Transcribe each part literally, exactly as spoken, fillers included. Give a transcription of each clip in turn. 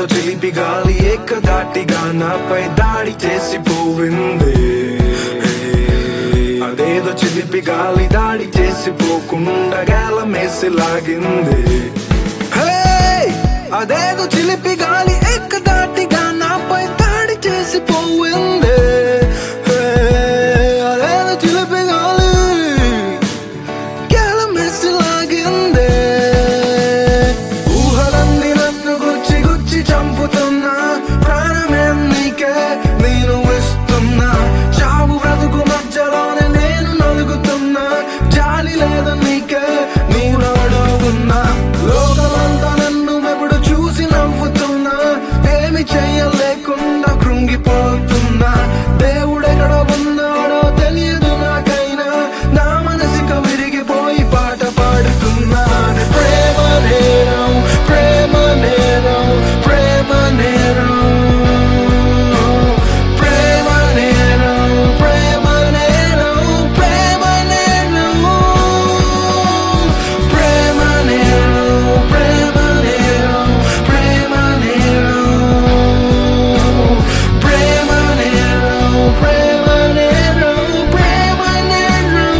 అదేదో చిలిపి గాలి ఏకధాటిగా నాపై దాడి చేసిపోయింది. అదేదో చిలిపి గాలి దాడి చేసిపోకుండా గేలమేసి లాగింది. అదేదో చిలిపి గాలి ఏకధాటిగా నాపై దాడి చేసిపోయింది. అదేదో చిలిపి గాలి గేలమేసి లాగింది. ఊహలన్నీ నన్ను గుచ్చి గుచ్చి చంపుతున్నా, ప్రాణమే నీకే నేను ఇస్తున్నా. చావు బ్రతుకు మధ్యలోనే నేను నలుగుతున్నా, జాలి లేదు నీకే నేను అడుగున్నా. లోకమంతా నన్ను ఎప్పుడు చూసి నవ్వుతున్నా, ఏమి చెయ్యలేకుండా కృంగిపోతున్నా. దేవుడెక్కడ ఉన్నాడో తెలియదు నాకైనా, నా మనసుకు విరిగిపోయి పాట పాడుతున్నా. ప్రేమ నేరం, ప్రేమ నేరం, ప్రేమ నేరం, ప్రేమ నేరం, ప్రేమ నేరం, ప్రేమ నేరం, ప్రేమ నేరం, ప్రేమ నేరం, ప్రేమ నేరం, ప్రేమ నేరం, ప్రేమ నేరం, ప్రేమ నేరం.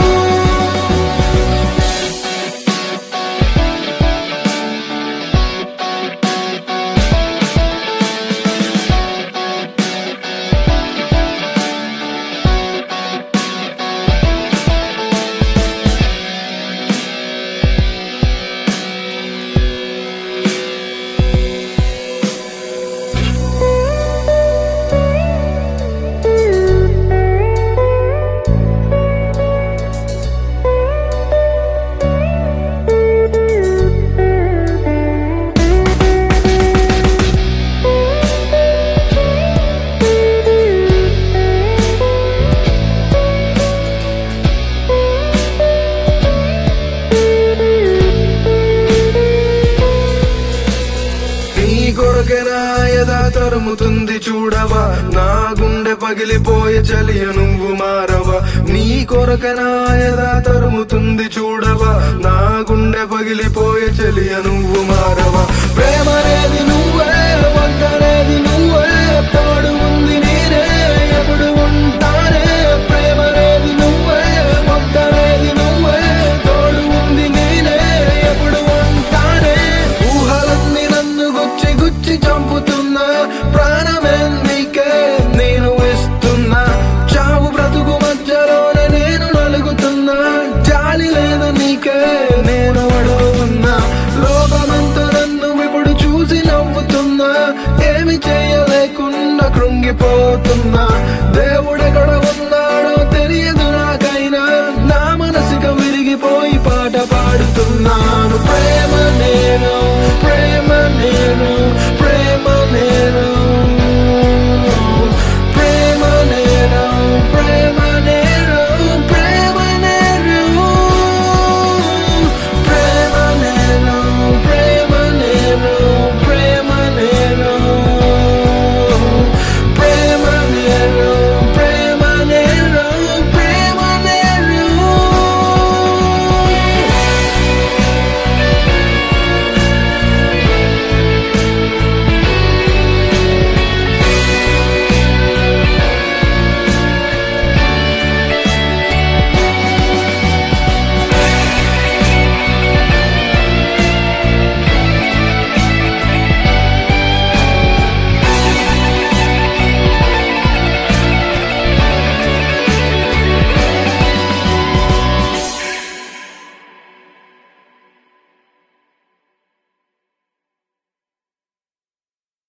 నీ కొరకే నా ఎదా తరుముతుంది చూడవా, నా గుండె పగిలిపోయే చలియ నువ్వు మారవా. నీ కొరకే నా ఎదా తరుముతుంది చూడవా, నా గుండె పగిలిపోయే చలియ నువ్వు మారవా. ప్రేమనేది నువ్వే, వద్దనేది నువ్వే, తోడు ఉంది నేనే ఎప్పుడు ఉంటానే. ప్రేమనేది నువ్వే, వద్దనేది నువ్వే, తోడు ఉంది నేనే ఎప్పుడు ఉంటానే. ఊహలన్నీ నన్ను గుచ్చి గుచ్చి చంపుతున్నా, ప్రాణమే నీకే నేను ఇస్తున్నా. చావు బ్రతుకు మధ్యలోనే నేను నలుగుతున్నా, జాలి లేదు నీకే నేను అడుగుతున్నా. లోకమంతా నన్ను ఇప్పుడు చూసి నవ్వుతున్నా, ఏమి చేయలేకుండా కృంగిపోతున్నా. దేవుడెక్కడ ఉన్నాడో తెలియదు నాకైనా, నా మనసుకు విరిగిపోయి పాట పాడుతున్నా.